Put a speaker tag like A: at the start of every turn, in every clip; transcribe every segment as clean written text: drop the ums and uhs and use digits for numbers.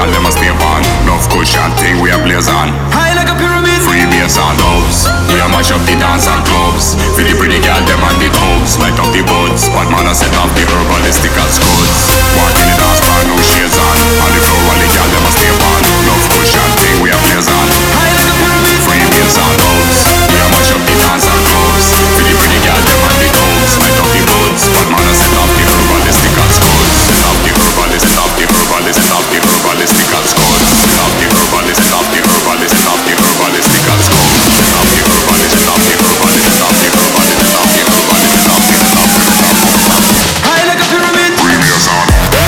A: girl them a stay on. Enough cushion thing we a blaze on.
B: High like a pyramid.
A: Free bass and dubs. We a mash up the dance and clubs. For the pretty girl them and the tubs. Light up the buds. Bad man a set off the herbalistic and scuds. Walk in the dance bar, no shades on. On the floor while the girl them a stay on. Enough cushion thing we a blaze on.
B: High like a pyramid.
A: Free bass and dubs. We a mash up the dance and clubs. For the pretty girl them and the tubs. Light up the buds. Bad man a set off the herbalistic and scuds. Set off the herbalist, set off the herbalist, set off the herbalistic and scuds. Set off the herbalist, set off the herbalist, set off the herbalistic and scuds. Set off the herbalist, set off the herbalist, set off the herbalist, set off the herbalist, set off the herbalist.
B: High like a pyramid.
A: Free bass on.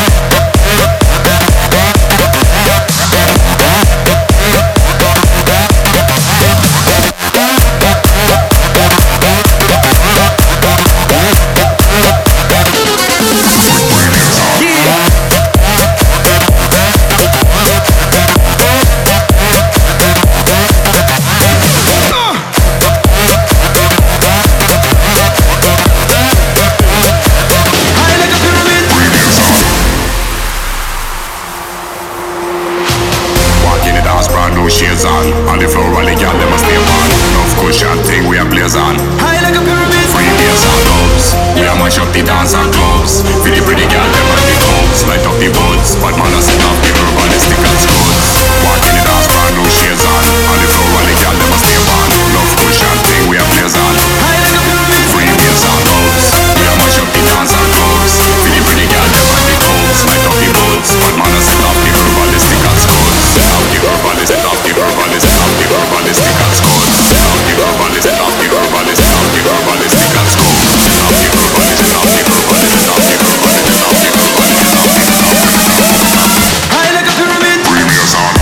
A: Shades on the floor while the girl them a stay on. Enough cushion thing we a blaze on.
B: High like a pyramid.
A: Free bass and dubs. We a mash up the dance and clubs. For the pretty girl them and the tubs. Light up the buds. Bad man a set off the herbalistic and scuds. Walk in the dance bar, no shades on the floor while the girl them a stay on. Enough cushion thing we a blaze on.
B: High like a pyramid.
A: Free bass and dubs. We a mash up the dance and clubs. For the pretty girl them and the tubs. Light up the buds. Bad man a set off the herbalistic and scuds. Set off the herbalist, set off the herbalist, set off the herbalistic and scuds. Set off the herbalist, set off the herbalist, set off the herbalistic and scuds. Set off the herbalist, set off the herbalist, set off the herbalist, set off the herbalist, set off the herbalist.
B: High like a pyramid.
A: Free bass on.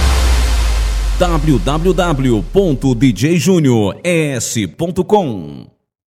C: www.djjuniores.com